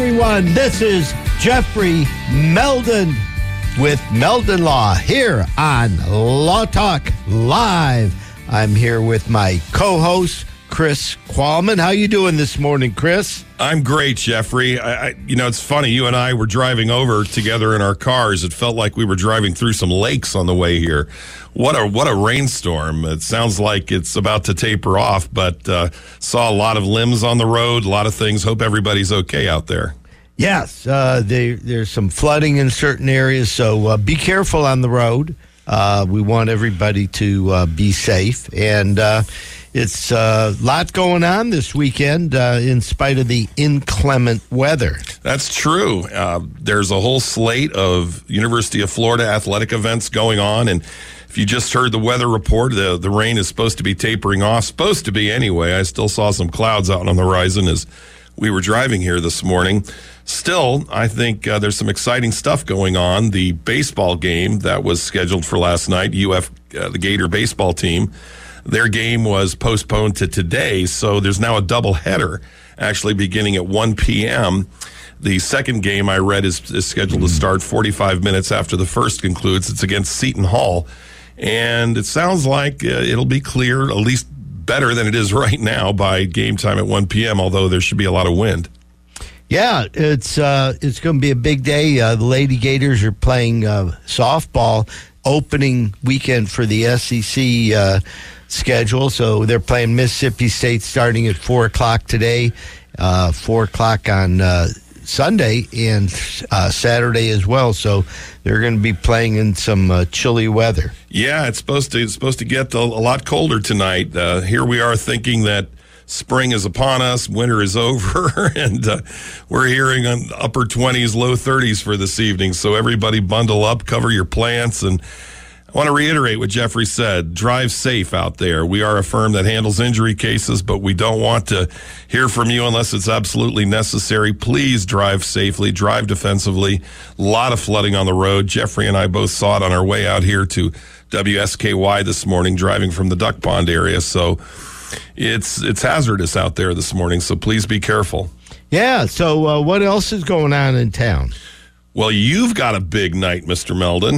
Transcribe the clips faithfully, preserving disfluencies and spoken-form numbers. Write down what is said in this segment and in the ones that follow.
everyone. This is Jeffrey Meldon with Meldon Law here on Law Talk Live. I'm here with my co-host, Chris Qualman. How you doing this morning, Chris? I'm great, Jeffrey. I, I, you know, it's funny. You and I were driving over together in our cars. It felt like we were driving through some lakes on the way here. What a what a rainstorm! It sounds like it's about to taper off, but uh, saw a lot of limbs on the road, a lot of things. Hope everybody's okay out there. Yes, uh, they, there's some flooding in certain areas, so uh, be careful on the road. Uh, we want everybody to uh, be safe, and uh, it's a uh, lot going on this weekend uh, in spite of the inclement weather. That's true. Uh, there's a whole slate of University of Florida athletic events going on, and if you just heard the weather report, the, the rain is supposed to be tapering off, supposed to be anyway. I still saw some clouds out on the horizon as we were driving here this morning. Still, I think uh, there's some exciting stuff going on. The baseball game that was scheduled for last night, U F, uh, the Gator baseball team, their game was postponed to today, so there's now a doubleheader actually beginning at one p.m. The second game I read is, is scheduled to start forty-five minutes after the first concludes. It's against Seton Hall, and it sounds like uh, it'll be clear, at least better than it is right now, by game time at one p.m., although there should be a lot of wind. Yeah, it's uh, it's going to be a big day. Uh, the Lady Gators are playing uh, softball opening weekend for the S E C uh, schedule. So they're playing Mississippi State starting at four o'clock today, uh, four o'clock on uh, Sunday, and uh, Saturday as well. So they're going to be playing in some uh, chilly weather. Yeah, it's supposed to it's supposed to get a, a lot colder tonight. Uh, here we are thinking that spring is upon us, winter is over, and uh, we're hearing on upper twenties, low thirties for this evening. So everybody bundle up, cover your plants, and I want to reiterate what Jeffrey said. Drive safe out there. We are a firm that handles injury cases, but we don't want to hear from you unless it's absolutely necessary. Please drive safely, drive defensively. A lot of flooding on the road. Jeffrey and I both saw it on our way out here to W S K Y this morning, driving from the Duck Pond area. So It's it's hazardous out there this morning, so please be careful. Yeah, so uh, what else is going on in town? Well, you've got a big night, Mister Meldon.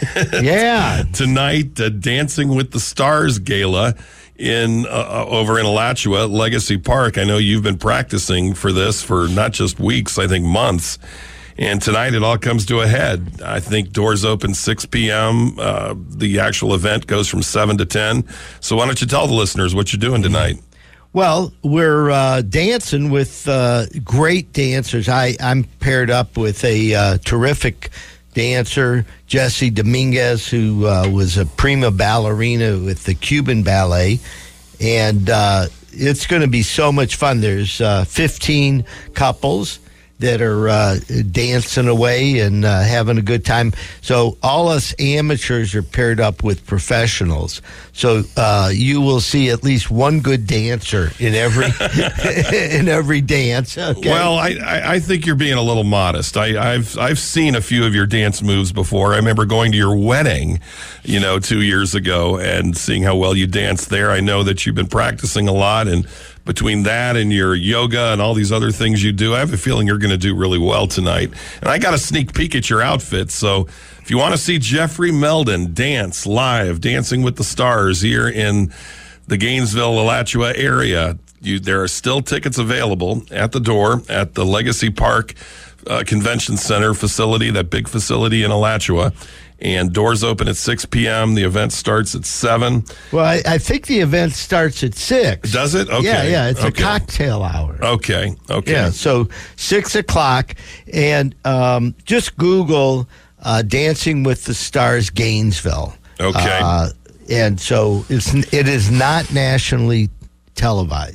Yeah. Tonight, uh, Dancing with the Stars Gala in uh, over in Alachua, Legacy Park. I know you've been practicing for this for not just weeks, I think months. And tonight it all comes to a head. I think doors open six p.m. Uh, the actual event goes from seven to ten. So why don't you tell the listeners what you're doing tonight? Well, we're uh, dancing with uh, great dancers. I, I'm paired up with a uh, terrific dancer, Jessie Dominguez, who uh, was a prima ballerina with the Cuban Ballet. And uh, it's going to be so much fun. There's uh, fifteen couples that are uh, dancing away and uh, having a good time. So all us amateurs are paired up with professionals. So uh, you will see at least one good dancer in every in every dance. Okay? Well, I, I, I think you're being a little modest. I, I've I've seen a few of your dance moves before. I remember going to your wedding, you know, two years ago and seeing how well you danced there. I know that you've been practicing a lot, and between that and your yoga and all these other things you do, I have a feeling you're going to do really well tonight. And I got a sneak peek at your outfit. So if you want to see Jeffrey Meldon dance live, Dancing with the Stars here in the Gainesville, Alachua area, you, there are still tickets available at the door at the Legacy Park uh, Convention Center facility, that big facility in Alachua. And doors open at six p.m. The event starts at seven. Well, I, I think the event starts at six. Does it? Okay. Yeah, yeah. It's okay. a cocktail hour. Okay, okay. Yeah, so six o'clock. And um, just Google uh, Dancing with the Stars Gainesville. Okay. Uh, and so it's it is not nationally televised.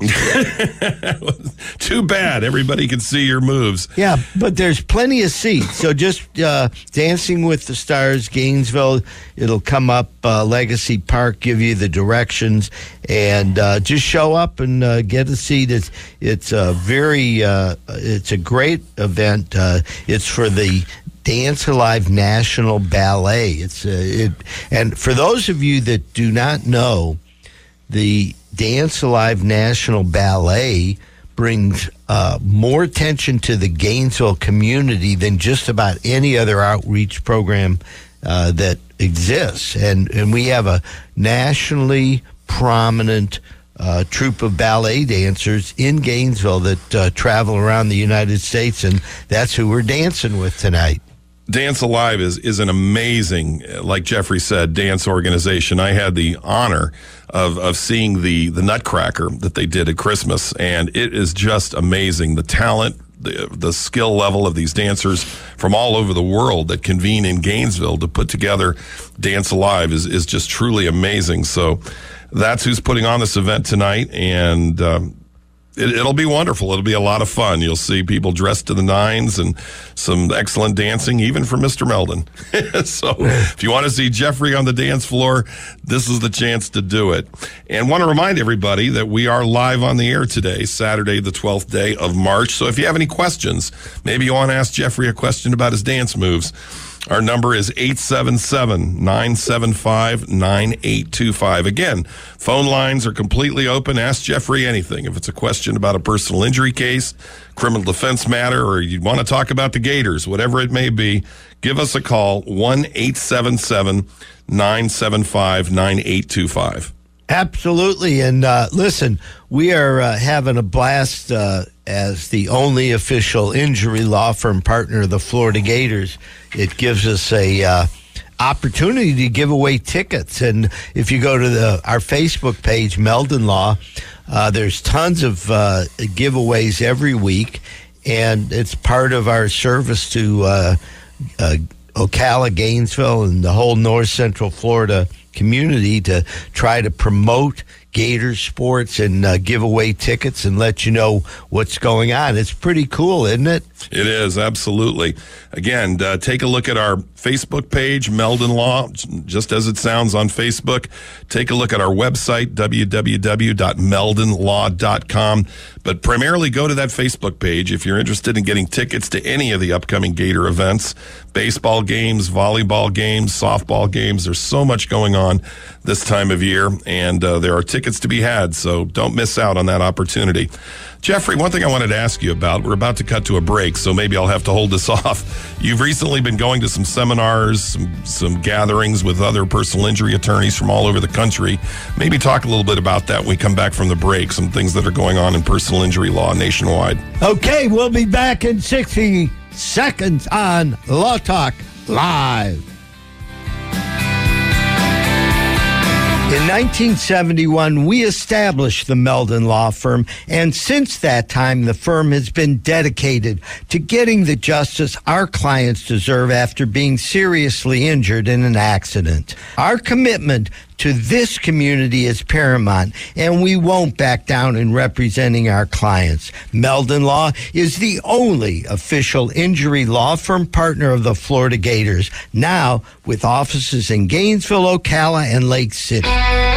Too bad. Everybody can see your moves. Yeah, but there's plenty of seats. So just uh, Dancing with the Stars, Gainesville, it'll come up, uh, Legacy Park, give you the directions, and uh, just show up and uh, get a seat. It's, it's a very, uh, it's a great event. Uh, it's for the Dance Alive National Ballet. It's uh, it, and for those of you that do not know, the Dance Alive National Ballet brings uh, more attention to the Gainesville community than just about any other outreach program uh, that exists. And, and we have a nationally prominent uh, troupe of ballet dancers in Gainesville that uh, travel around the United States, and that's who we're dancing with tonight. Dance Alive is is an amazing, like Jeffrey said, dance organization. I had the honor of of seeing the the Nutcracker that they did at Christmas, and it is just amazing. The talent, the the skill level of these dancers from all over the world that convene in Gainesville to put together Dance Alive is is just truly amazing. So that's who's putting on this event tonight, and um, It, it'll be wonderful. It'll be a lot of fun. You'll see people dressed to the nines and some excellent dancing, even for Mister Meldon. So if you want to see Jeffrey on the dance floor, this is the chance to do it. And want to remind everybody that we are live on the air today, Saturday, the twelfth day of March. So if you have any questions, maybe you want to ask Jeffrey a question about his dance moves, our number is eight seven seven, nine seven five, nine eight two five. Again, phone lines are completely open. Ask Jeffrey anything. If it's a question about a personal injury case, criminal defense matter, or you want to talk about the Gators, whatever it may be, give us a call, one eight seven seven, nine seven five, nine eight two five. Absolutely. And uh, listen, we are uh, having a blast uh, as the only official injury law firm partner of the Florida Gators. It gives us a uh, opportunity to give away tickets. And if you go to the our Facebook page, Meldon Law, uh, there's tons of uh, giveaways every week. And it's part of our service to uh, uh, Ocala, Gainesville, and the whole North Central Florida community to try to promote Gator sports and uh, give away tickets and let you know what's going on. It's pretty cool, isn't it? It is, absolutely. Again, uh, take a look at our Facebook page, Meldon Law, just as it sounds on Facebook. Take a look at our website, w w w dot meldon law dot com. But primarily go to that Facebook page if you're interested in getting tickets to any of the upcoming Gator events, baseball games, volleyball games, softball games. There's so much going on this time of year, and uh, there are tickets to be had, so don't miss out on that opportunity. Jeffrey, one thing I wanted to ask you about, we're about to cut to a break, so maybe I'll have to hold this off. You've recently been going to some seminars, some, some gatherings with other personal injury attorneys from all over the country. Maybe talk a little bit about that when we come back from the break, some things that are going on in personal injury law nationwide. Okay, we'll be back in sixty seconds on Law Talk Live. In nineteen seventy-one, we established the Meldon Law Firm, and since that time, the firm has been dedicated to getting the justice our clients deserve after being seriously injured in an accident. Our commitment to this community is paramount, and we won't back down in representing our clients. Meldon Law is the only official injury law firm partner of the Florida Gators, now with offices in Gainesville, Ocala, and Lake City.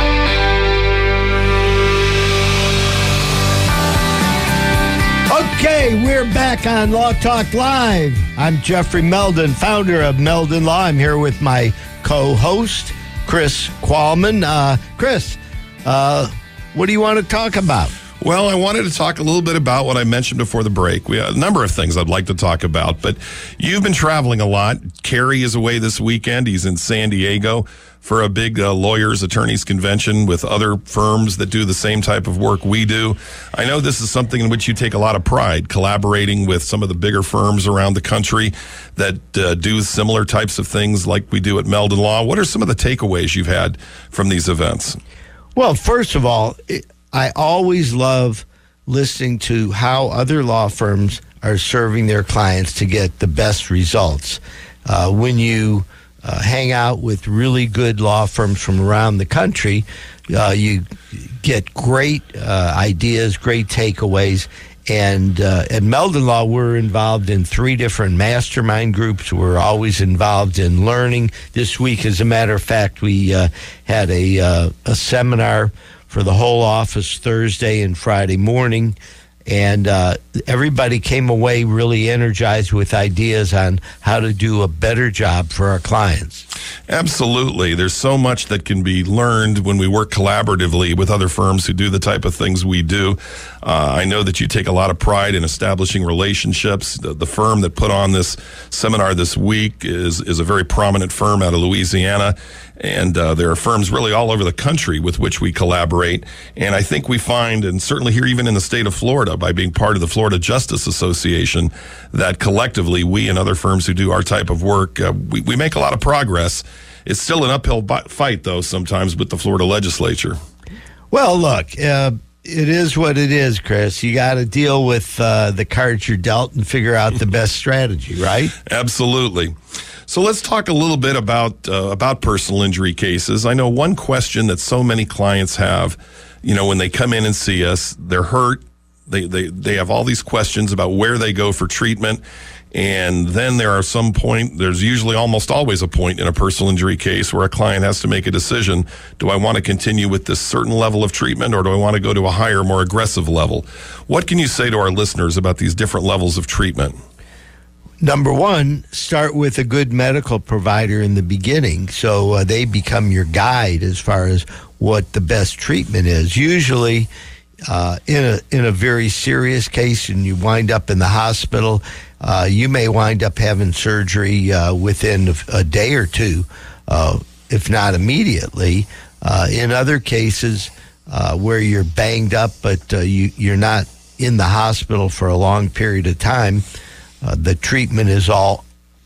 Okay, we're back on Law Talk Live. I'm Jeffrey Meldon, founder of Meldon Law. I'm here with my co-host, Chris Qualman. Uh, Chris, uh, what do you want to talk about? Well, I wanted to talk a little bit about what I mentioned before the break. We have a number of things I'd like to talk about, but you've been traveling a lot. Kerry is away this weekend. He's in San Diego for a big uh, lawyers, attorneys convention with other firms that do the same type of work we do. I know this is something in which you take a lot of pride, collaborating with some of the bigger firms around the country that uh, do similar types of things like we do at Meldon Law. What are some of the takeaways you've had from these events? Well, first of all, it, I always love listening to how other law firms are serving their clients to get the best results. Uh, when you uh, hang out with really good law firms from around the country, uh, you get great uh, ideas, great takeaways. And uh, at Meldon Law, we're involved in three different mastermind groups. We're always involved in learning. This week, as a matter of fact, we uh, had a, uh, a seminar for the whole office Thursday and Friday morning, and uh, everybody came away really energized with ideas on how to do a better job for our clients. Absolutely. There's so much that can be learned when we work collaboratively with other firms who do the type of things we do. Uh, I know that you take a lot of pride in establishing relationships. The, the firm that put on this seminar this week is, is a very prominent firm out of Louisiana. And uh, there are firms really all over the country with which we collaborate. And I think we find, and certainly here even in the state of Florida, by being part of the Florida Justice Association, that collectively we and other firms who do our type of work, uh, we, we make a lot of progress. It's still an uphill bi- fight, though, sometimes with the Florida legislature. Well, look, uh, it is what it is, Chris. You got to deal with uh, the cards you're dealt and figure out the best strategy, right? Absolutely. So let's talk a little bit about uh, about personal injury cases. I know one question that so many clients have, you know, when they come in and see us, they're hurt. They they they have all these questions about where they go for treatment. And then there are some point, there's usually almost always a point in a personal injury case where a client has to make a decision. Do I want to continue with this certain level of treatment, or do I want to go to a higher, more aggressive level? What can you say to our listeners about these different levels of treatment? Number one, start with a good medical provider in the beginning, so uh, they become your guide as far as what the best treatment is. Usually, uh, in a in a very serious case, and you wind up in the hospital, uh, you may wind up having surgery uh, within a, a day or two, uh, if not immediately. Uh, in other cases, uh, where you're banged up, but uh, you you're not in the hospital for a long period of time. Uh, the treatment is all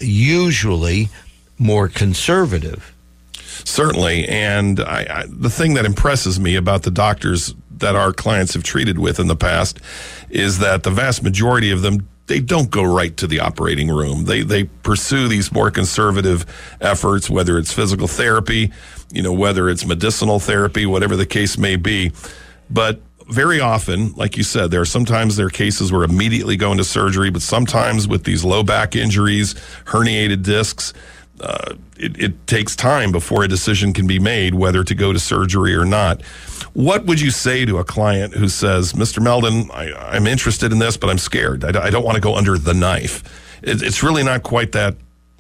usually more conservative. Certainly. And I, I, the thing that impresses me about the doctors that our clients have treated with in the past is that the vast majority of them, they don't go right to the operating room. They they pursue these more conservative efforts, whether it's physical therapy, you know, whether it's medicinal therapy, whatever the case may be. But very often, like you said, there are sometimes there are cases where immediately go into surgery, but sometimes with these low back injuries, herniated discs, uh, it, it takes time before a decision can be made whether to go to surgery or not. What would you say to a client who says, Mister Meldon, I, I'm interested in this, but I'm scared. I, I don't want to go under the knife. It, it's really not quite that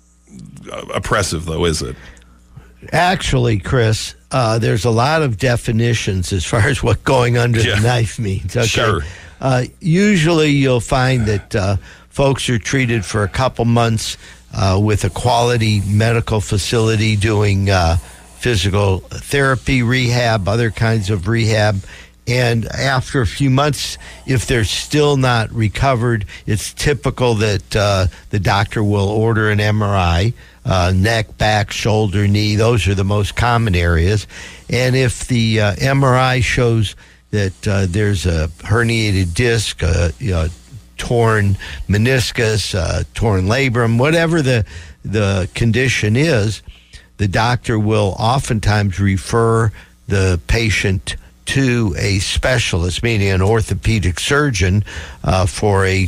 oppressive, though, is it? Actually, Chris, uh, there's a lot of definitions as far as what going under yeah. the knife means. Okay? Sure. Uh, usually you'll find that uh, folks are treated for a couple months uh, with a quality medical facility doing uh, physical therapy, rehab, other kinds of rehab. And after a few months, if they're still not recovered, it's typical that uh, the doctor will order an M R I. Uh, neck, back, shoulder, knee, those are the most common areas. And if the uh, M R I shows that uh, there's a herniated disc, a you know, torn meniscus, uh, torn labrum, whatever the, the condition is, the doctor will oftentimes refer the patient to a specialist, meaning an orthopedic surgeon, uh, for a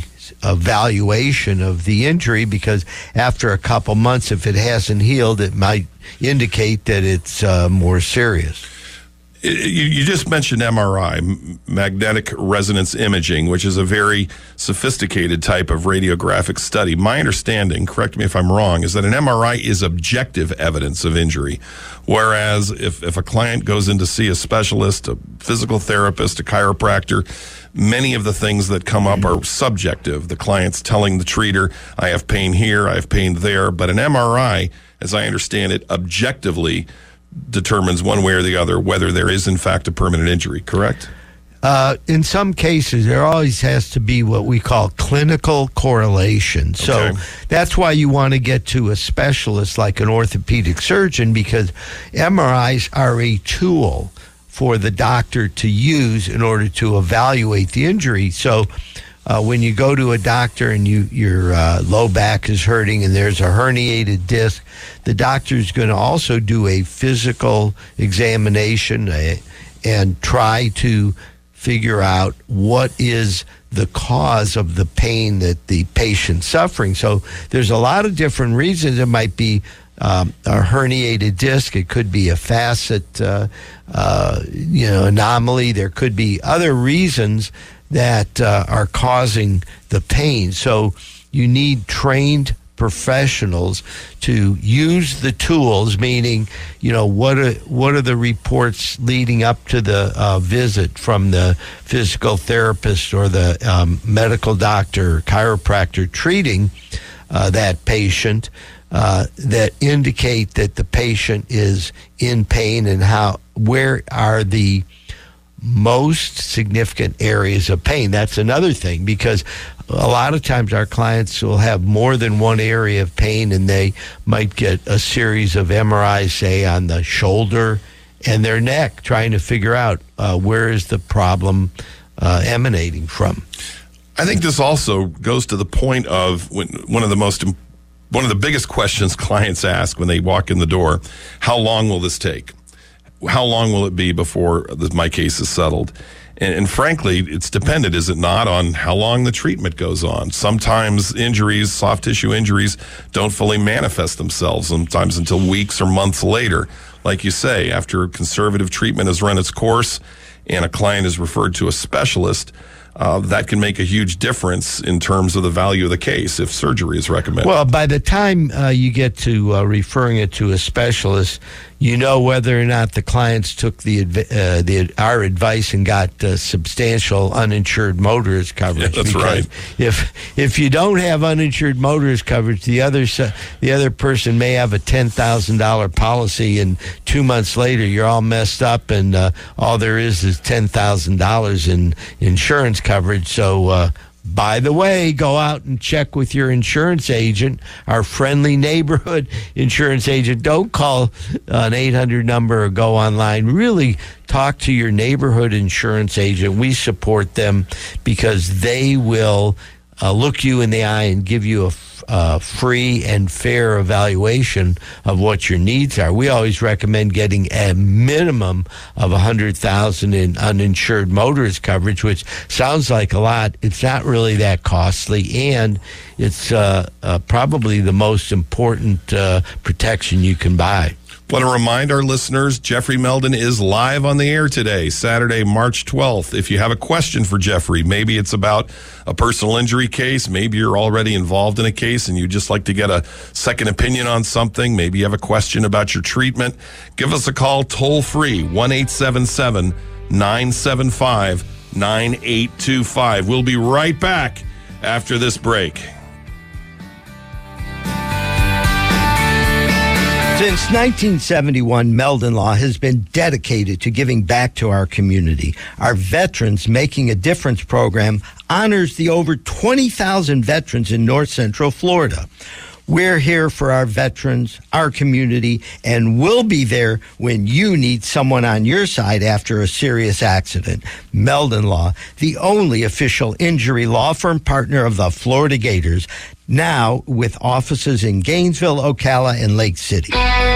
evaluation of the injury, because after a couple months, if it hasn't healed, it might indicate that it's uh, more serious. You, you just mentioned M R I, magnetic resonance imaging, which is a very sophisticated type of radiographic study. My understanding, correct me if I'm wrong, is that an M R I is objective evidence of injury, whereas if, if a client goes in to see a specialist, a physical therapist, a chiropractor, many of the things that come up are subjective. The client's telling the treater, I have pain here, I have pain there, but an M R I, as I understand it, objectively determines one way or the other whether there is in fact a permanent injury, correct? Uh, in some cases, there always has to be what we call clinical correlation. So Okay. that's why you want to get to a specialist like an orthopedic surgeon, because M R Is are a tool for the doctor to use in order to evaluate the injury. So uh, when you go to a doctor and you your uh, low back is hurting and there's a herniated disc, the doctor is going to also do a physical examination uh, and try to figure out what is the cause of the pain that the patient's suffering. So there's a lot of different reasons. It might be um, a herniated disc. It could be a facet, uh, uh, you know, anomaly. There could be other reasons that uh, are causing the pain. So you need trained professionals to use the tools, meaning, you know, what are, what are the reports leading up to the uh, visit from the physical therapist or the um, medical doctor, chiropractor treating uh, that patient uh, that indicate that the patient is in pain, and how, where are the most significant areas of pain. That's another thing, because a lot of times our clients will have more than one area of pain, and they might get a series of M R Is, say, on the shoulder and their neck, trying to figure out uh, where is the problem uh, emanating from. I think this also goes to the point of when, one of the most one of the biggest questions clients ask when they walk in the door: how long will this take? How long will it be before my case is settled? And, and frankly, it's dependent, is it not, on how long the treatment goes on. Sometimes injuries, soft tissue injuries, don't fully manifest themselves, sometimes until weeks or months later. Like you say, after conservative treatment has run its course and a client is referred to a specialist, Uh, that can make a huge difference in terms of the value of the case if surgery is recommended. Well, by the time uh, you get to uh, referring it to a specialist, you know whether or not the clients took the uh, the our advice and got uh, substantial uninsured motorist coverage. Yeah, that's because right. If if you don't have uninsured motorist coverage, the other the other person may have a ten thousand dollar policy, and two months later you're all messed up, and uh, all there is is ten thousand dollars in insurance coverage. So, uh, by the way, go out and check with your insurance agent, our friendly neighborhood insurance agent. Don't call an eight hundred number or go online. Really talk to your neighborhood insurance agent. We support them because they will uh, look you in the eye and give you a Uh, free and fair evaluation of what your needs are. We always recommend getting a minimum of one hundred thousand dollars in uninsured motorist coverage, which sounds like a lot. It's not really that costly, and it's uh, uh, probably the most important uh, protection you can buy. Want to remind our listeners, Jeffrey Meldon is live on the air today, Saturday, March twelfth. If you have a question for Jeffrey, maybe it's about a personal injury case, maybe you're already involved in a case and you just like to get a second opinion on something, maybe you have a question about your treatment, give us a call toll free, one eight seven seven, nine seven five, nine eight two five. We'll be right back after this break. Since nineteen seventy-one, Meldon Law has been dedicated to giving back to our community. Our Veterans Making a Difference program honors the over twenty thousand veterans in North Central Florida. We're here for our veterans, our community, and we'll be there when you need someone on your side after a serious accident. Meldon Law, the only official injury law firm partner of the Florida Gators, now with offices in Gainesville, Ocala, and Lake City.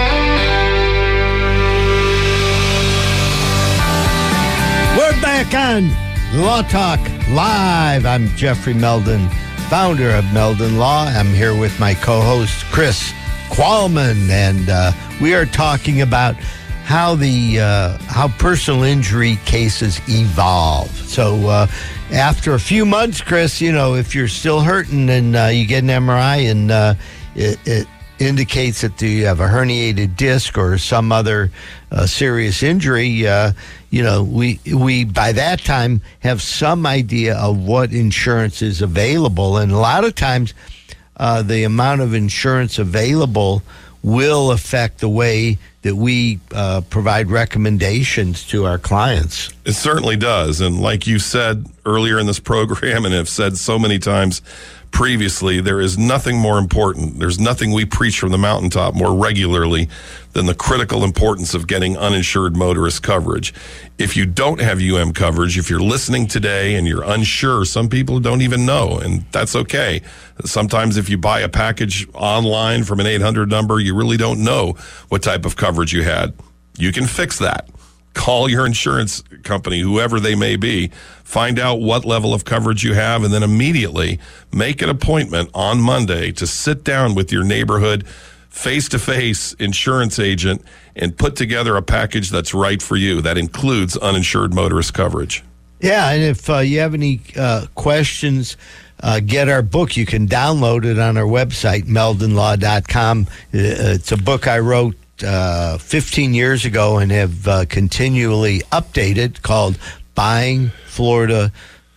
We're back on Law Talk Live. I'm Jeffrey Meldon, founder of Meldon Law. I'm here with my co-host, Chris Qualman, and uh, we are talking about how the uh, how personal injury cases evolve. So uh, after a few months, Chris, you know, if you're still hurting and uh, you get an M R I and uh, it, it indicates that you have a herniated disc or some other uh, serious injury, uh, you know, we we by that time have some idea of what insurance is available, and a lot of times uh, the amount of insurance available will affect the way that we uh, provide recommendations to our clients. It certainly does. And like you said earlier in this program and have said so many times previously, there is nothing more important. There's nothing we preach from the mountaintop more regularly than the critical importance of getting uninsured motorist coverage. If you don't have U M coverage, if you're listening today and you're unsure, some people don't even know, and that's okay. Sometimes if you buy a package online from an eight hundred number, you really don't know what type of coverage you had. You can fix that. Call your insurance company, whoever they may be, find out what level of coverage you have, and then immediately make an appointment on Monday to sit down with your neighborhood face-to-face insurance agent and put together a package that's right for you. That includes uninsured motorist coverage. Yeah, and if uh, you have any uh, questions uh, get our book. You can download it on our website, meldon law dot com. It's a book I wrote uh, fifteen years ago and have uh, continually updated, called Buying Florida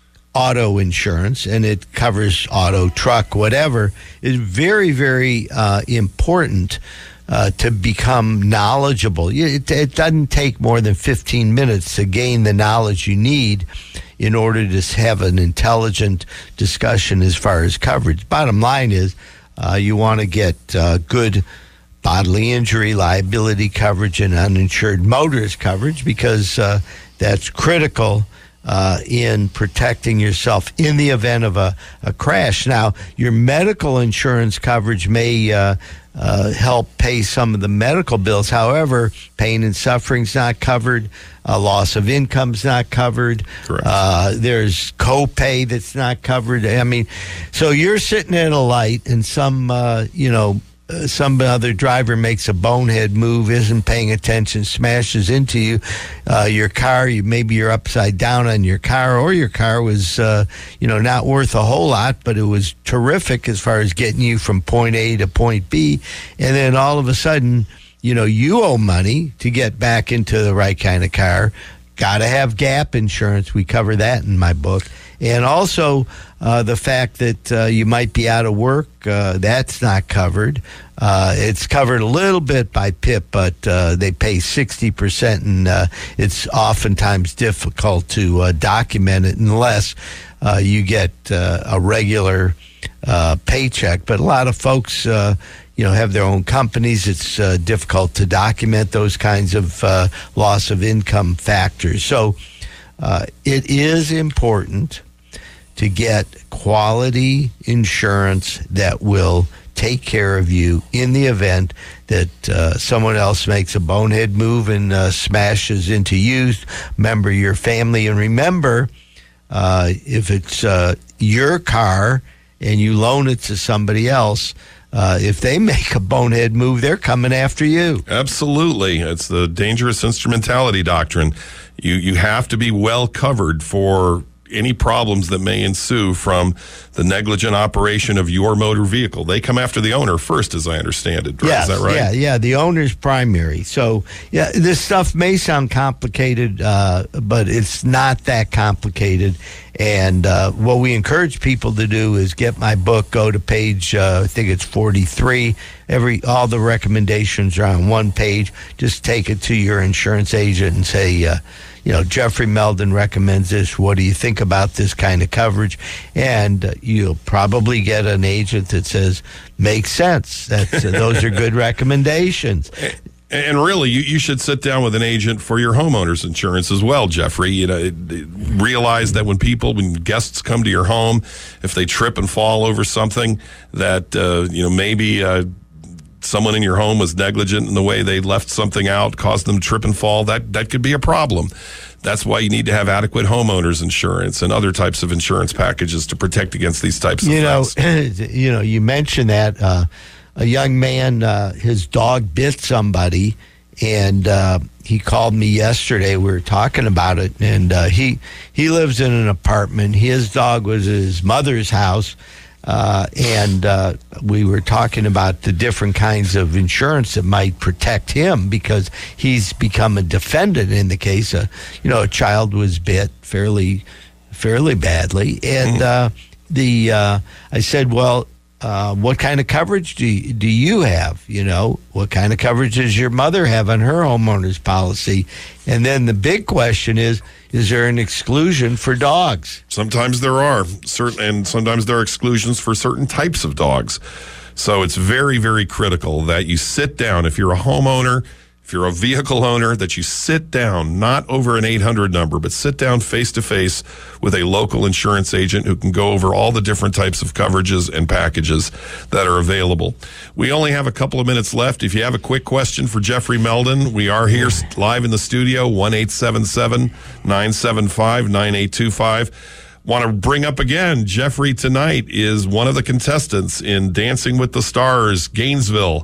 Auto Insurance, and it covers auto, truck, whatever. It's very, very uh, important uh, to become knowledgeable. It, it doesn't take more than fifteen minutes to gain the knowledge you need in order to have an intelligent discussion as far as coverage. Bottom line is uh, you want to get uh, good bodily injury, liability coverage, and uninsured motorist coverage, because uh, that's critical Uh, in protecting yourself in the event of a, a crash. Now, your medical insurance coverage may uh, uh, help pay some of the medical bills. However, pain and suffering's not covered. Uh, loss of income's not covered. Correct. Uh, there's copay that's not covered. I mean, so you're sitting at a light and some, uh, you know, Uh, some other driver makes a bonehead move, isn't paying attention, smashes into you, uh, your car. You maybe you're upside down on your car, or your car was, uh, you know, not worth a whole lot, but it was terrific as far as getting you from point A to point B. And then all of a sudden, you know, you owe money to get back into the right kind of car. Got to have gap insurance. We cover that in my book. And also uh, the fact that uh, you might be out of work, uh, that's not covered. Uh, it's covered a little bit by P I P, but uh, they pay sixty percent, and uh, it's oftentimes difficult to uh, document it unless uh, you get uh, a regular uh, paycheck. But a lot of folks, uh, you know, have their own companies. It's uh, difficult to document those kinds of uh, loss of income factors. So uh, it is important to get quality insurance that will take care of you in the event that uh, someone else makes a bonehead move and uh, smashes into you, member of your family. And remember, uh, if it's uh, your car and you loan it to somebody else, Uh, if they make a bonehead move, they're coming after you. Absolutely. It's the dangerous instrumentality doctrine. You you have to be well covered for any problems that may ensue from the negligent operation of your motor vehicle. They come after the owner first, as I understand it. Yes, Is that right? Yeah, yeah, the owner's primary. So, yeah, this stuff may sound complicated, uh, but it's not that complicated. And uh, what we encourage people to do is get my book, go to page, uh, I think it's forty-three. Every all the recommendations are on one page. Just take it to your insurance agent and say, uh, you know, Jeffrey Meldon recommends this. What do you think about this kind of coverage? And uh, you'll probably get an agent that says, makes sense. That's, uh, those are good recommendations. And really, you, you should sit down with an agent for your homeowner's insurance as well, Jeffrey. You know, it, it, realize that when people, when guests come to your home, if they trip and fall over something, that, uh, you know, maybe uh, someone in your home was negligent in the way they left something out, caused them to trip and fall, that, that could be a problem. That's why you need to have adequate homeowners insurance and other types of insurance packages to protect against these types of you things. know, you know, you mentioned that uh, a young man, uh, his dog bit somebody, and uh, he called me yesterday. We were talking about it, and uh, he he lives in an apartment. His dog was at his mother's house. Uh, and uh, we were talking about the different kinds of insurance that might protect him, because he's become a defendant in the case of, you know, a child was bit fairly, fairly badly. And uh, the uh, I said, well, uh, what kind of coverage do you, do you have? You know, what kind of coverage does your mother have on her homeowner's policy? And then the big question is, is there an exclusion for dogs? Sometimes there are, certain, and sometimes there are exclusions for certain types of dogs. So it's very, very critical that you sit down. If you're a homeowner, if you're a vehicle owner, that you sit down, not over an eight hundred number, but sit down face-to-face with a local insurance agent who can go over all the different types of coverages and packages that are available. We only have a couple of minutes left. If you have a quick question for Jeffrey Meldon, we are here live in the studio, one eight seven seven, nine seven five, nine eight two five. Want to bring up again, Jeffrey tonight is one of the contestants in Dancing with the Stars, Gainesville.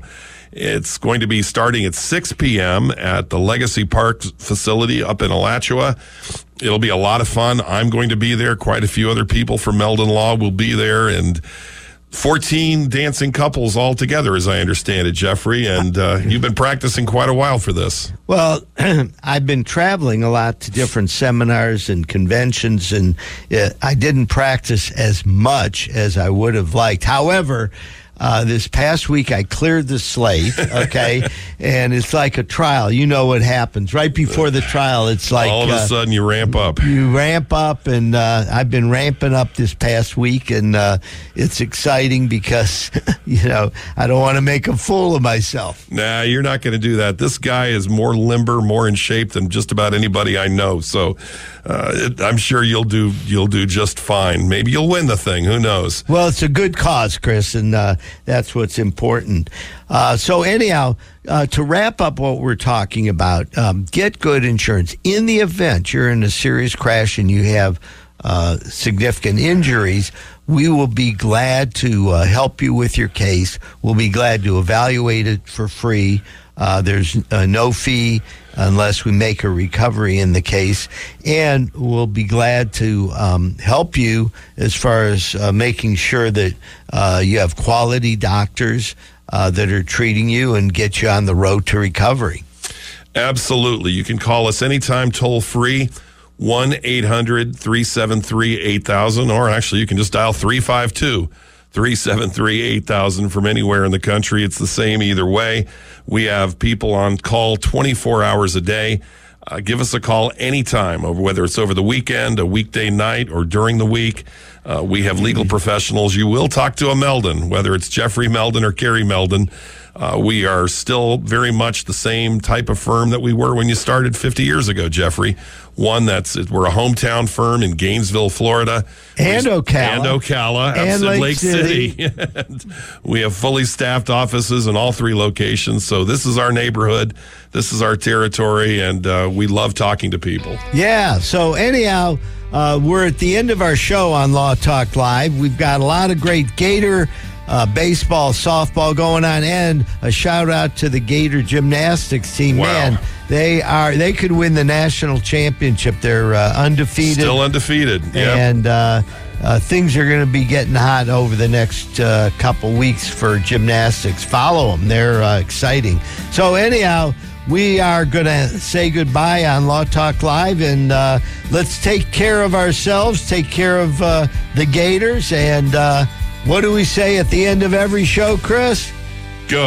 It's going to be starting at six p.m. at the Legacy Park facility up in Alachua. It'll be a lot of fun. I'm going to be there. Quite a few other people from Meldon Law will be there, and fourteen dancing couples all together, as I understand it, Jeffrey. And uh, you've been practicing quite a while for this. Well, I've been traveling a lot to different seminars and conventions, and uh, I didn't practice as much as I would have liked. However, Uh, this past week, I cleared the slate, okay, and it's like a trial. You know what happens. Right before the trial, it's like... All of a uh, sudden, you ramp up. You ramp up, and uh, I've been ramping up this past week, and uh, it's exciting because, you know, I don't want to make a fool of myself. Nah, you're not going to do that. This guy is more limber, more in shape than just about anybody I know, so uh, it, I'm sure you'll do you'll do just fine. Maybe you'll win the thing. Who knows? Well, it's a good cause, Chris, and uh, that's what's important. Uh, so anyhow, uh, to wrap up what we're talking about, um, get good insurance. In the event you're in a serious crash and you have uh, significant injuries, we will be glad to uh, help you with your case. We'll be glad to evaluate it for free. Uh, there's uh, no fee unless we make a recovery in the case, and we'll be glad to um, help you as far as uh, making sure that uh, you have quality doctors uh, that are treating you and get you on the road to recovery. Absolutely. You can call us anytime toll free, one eight hundred three seven three eight thousand, or actually you can just dial three five two three seven three eight thousand from anywhere in the country. It's the same either way. We have people on call twenty-four hours a day. Uh, give us a call anytime, over whether it's over the weekend, a weekday night, or during the week. Uh, we have legal professionals. You will talk to a Meldon, whether it's Jeffrey Meldon or Carrie Meldon. Uh, we are still very much the same type of firm that we were when you started fifty years ago, Jeffrey. One that's, we're a hometown firm in Gainesville, Florida. And Ocala. And Ocala. And Lake, Lake City. City. And we have fully staffed offices in all three locations. So this is our neighborhood. This is our territory. And uh, we love talking to people. Yeah. So anyhow, uh, we're at the end of our show on Law Talk Live. We've got a lot of great Gator Uh, baseball, softball going on, and a shout out to the Gator gymnastics team. Wow. Man, they are they could win the national championship. They're uh, undefeated, Still undefeated, yep. and uh, uh, things are going to be getting hot over the next uh, couple weeks for gymnastics. Follow them; they're uh, exciting. So anyhow, we are going to say goodbye on Law Talk Live, and uh, let's take care of ourselves, take care of uh, the Gators, and. Uh, What do we say at the end of every show, Chris? Go,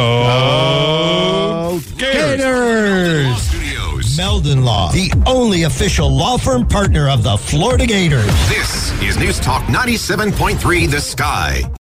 Go Gators! Gators! Studios. Meldon Law, the only official law firm partner of the Florida Gators. This is News Talk ninety-seven point three The Sky.